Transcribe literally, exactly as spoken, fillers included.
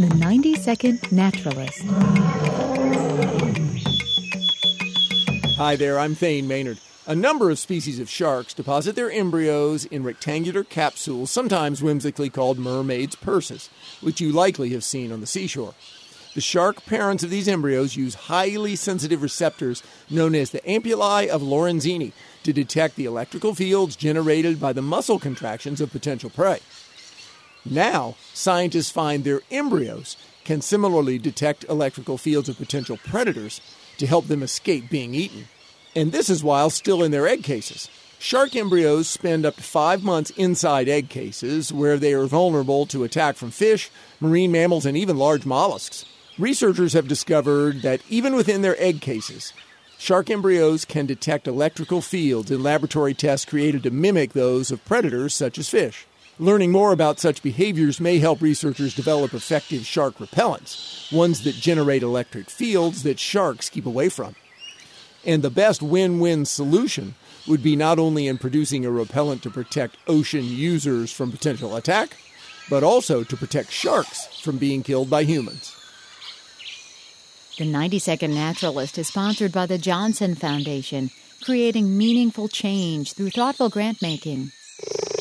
The ninety-second Naturalist. Hi there, I'm Thane Maynard. A number of species of sharks deposit their embryos in rectangular capsules, sometimes whimsically called mermaids' purses, which you likely have seen on the seashore. The shark parents of these embryos use highly sensitive receptors known as the ampullae of Lorenzini to detect the electrical fields generated by the muscle contractions of potential prey. Now, scientists find their embryos can similarly detect electrical fields of potential predators to help them escape being eaten. And this is while still in their egg cases. Shark embryos spend up to five months inside egg cases, where they are vulnerable to attack from fish, marine mammals, and even large mollusks. Researchers have discovered that even within their egg cases, shark embryos can detect electrical fields in laboratory tests created to mimic those of predators such as fish. Learning more about such behaviors may help researchers develop effective shark repellents, ones that generate electric fields that sharks keep away from. And the best win-win solution would be not only in producing a repellent to protect ocean users from potential attack, but also to protect sharks from being killed by humans. The ninety-second Naturalist is sponsored by the Johnson Foundation, creating meaningful change through thoughtful grant-making.